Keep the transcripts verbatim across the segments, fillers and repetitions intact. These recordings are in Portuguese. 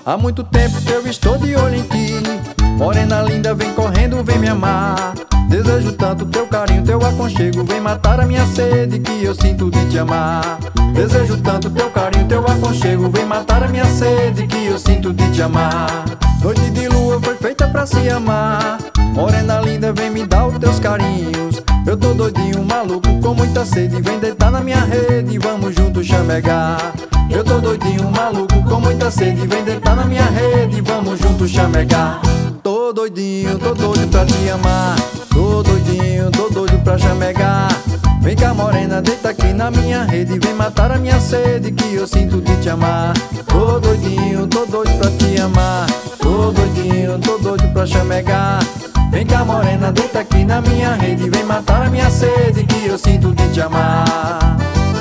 Há muito tempo que eu estou de olho em ti, morena linda, vem correndo, vem me amar. Desejo tanto teu carinho, teu aconchego, vem matar a minha sede que eu sinto de te amar. Desejo tanto teu carinho, teu aconchego, vem matar a minha sede que eu sinto de te amar. Noite de lua foi feita pra se amar, morena linda, vem me dar os teus carinhos. Eu tô doidinho, maluco, com muita sede, vem deitar na minha rede, vamos juntos chamegar. Eu tô doidinho, maluco, com muita sede, vem deitar na minha rede, vamos juntos chamegar. Tô doidinho, tô doido pra te amar, tô doidinho, tô doido pra chamegar. Vem cá morena, deita aqui na minha rede, vem matar a minha sede que eu sinto de te amar. Tô doidinho, tô doido pra te amar, tô doidinho, tô doido pra chamegar. Vem cá morena, deita aqui na minha rede, vem matar a minha sede que eu sinto de te amar.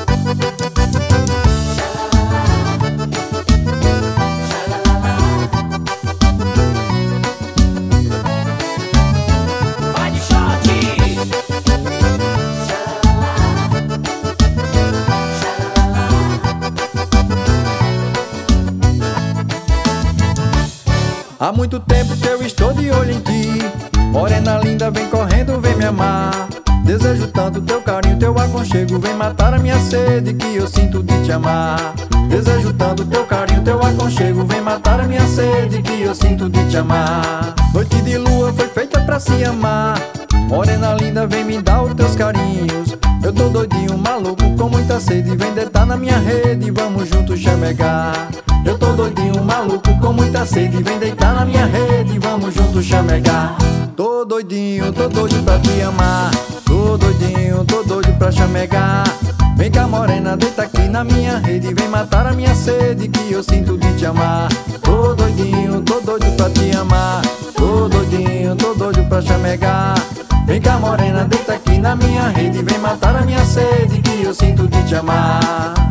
Há muito tempo que eu estou de olho em ti, morena linda, vem correndo, vem me amar. Desejo tanto teu carinho, teu aconchego, vem matar a minha sede que eu sinto de te amar. Desejo tanto teu carinho, teu aconchego, vem matar a minha sede que eu sinto de te amar. Noite de lua foi feita pra se amar, morena linda, vem me dar os teus carinhos. Eu tô doidinho, maluco, com muita sede, vem deitar na minha rede, vamos juntos chamegar. Eu tô doidinho, maluco, com muita sede, vem deitar na minha rede, vamos juntos chamegar. Tô doidinho, tô doido pra te amar, tô doidinho, tô doido pra chamegar. Vem cá morena, deita aqui na minha rede, vem matar a minha sede que eu sinto de te amar. Tô doidinho, tô doido pra te amar, tô doidinho, tô doido pra chamegar. Vem cá morena, deita aqui na minha rede, vem matar a minha sede que eu sinto de te amar.